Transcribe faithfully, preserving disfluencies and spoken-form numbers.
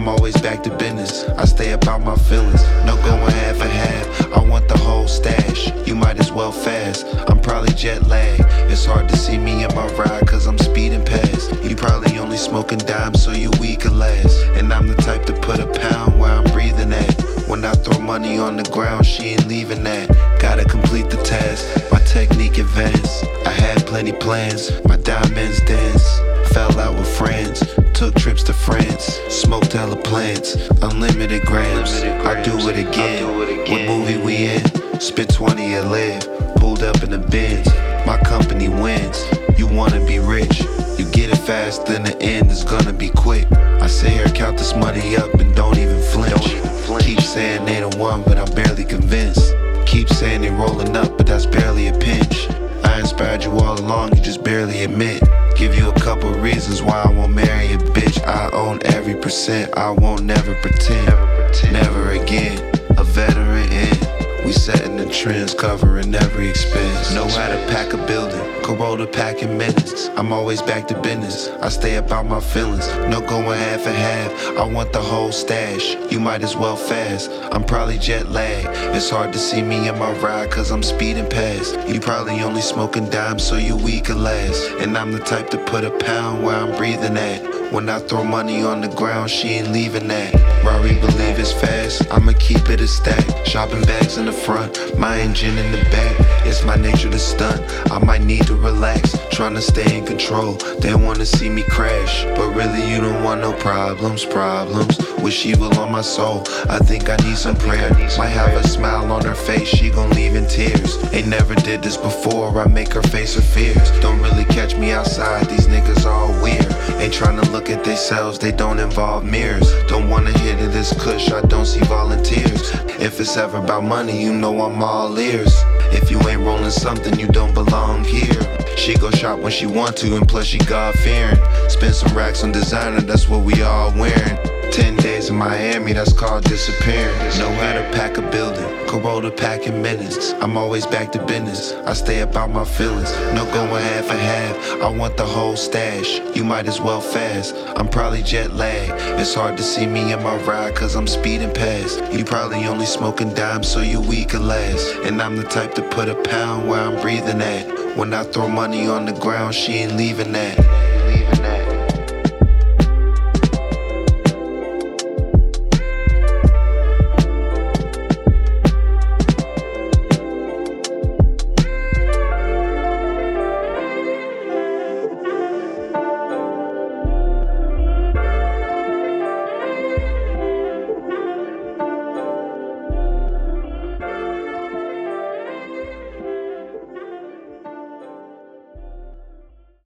I'm always back to business. I stay about my feelings. No going half and half. I want the whole stash. You might as well fast. I'm probably jet lag. It's hard to see me in my ride cause I'm speeding past. You probably only smoking dimes so you weak can last. And I'm the type to put a pound where I'm breathing at. When I throw money on the ground, she ain't leaving that. Gotta complete the task, my technique advanced. I had plenty plans, my diamonds dance. Fell out with friends, took trips to France. Smoked hella plants, unlimited grams. I do it again, what movie we in? Spent twenty a live, pulled up in the Benz. My company wins, you wanna be rich. You get it fast, then the end is gonna be quick. I sit here, count this money up and don't even flinch. Keep saying they the one, but I'm barely convinced. Keep saying they rolling up, but that's barely a pinch. I inspired you all along, you just barely admit. Give you a couple reasons why I won't marry a bitch. I own every percent, I won't never pretend. Never again, a veteran in. We setting the trends, covering every expense. Know how to pack a building, Corolla packing minutes. I'm always back to business, I stay about my feelings. No going half and half, I want the whole stash. You might as well fast, I'm probably jet lag. It's hard to see me in my ride cause I'm speeding past. You probably only smoking dimes so you weak can last. And I'm the type to put a pound where I'm breathing at. When I throw money on the ground, she ain't leaving that. Rari believe it's fast, I'ma keep it a stack. Shopping bags in the front, my engine in the back. It's my nature to stunt, I might need to relax. Trying to stay in control, they wanna see me crash. But really you don't want no problems, problems. Wish evil on my soul, I think I need some prayer. Might have a smile on her face, she gon' leave in tears. Ain't never did this before, I make her face her fears. Don't really catch me outside, these niggas all weird. Ain't tryna look at themselves, they don't involve mirrors. Don't wanna hit it this cush, I don't see volunteers. If it's ever about money, you know I'm all ears. If you ain't rolling something, you don't belong here. She go shop when she want to, and plus she God-fearing. Spend some racks on designer, that's what we all wearing. Ten days in Miami, that's called disappearing. Know how to pack a building, Corolla packing minutes. I'm always back to business, I stay about my feelings. No going half and half, I want the whole stash. You might as well fast, I'm probably jet lag. It's hard to see me in my ride cause I'm speeding past. You probably only smoking dimes so you weak can last. And I'm the type to put a pound where I'm breathing at. When I throw money on the ground, she ain't leaving that. Leaving that.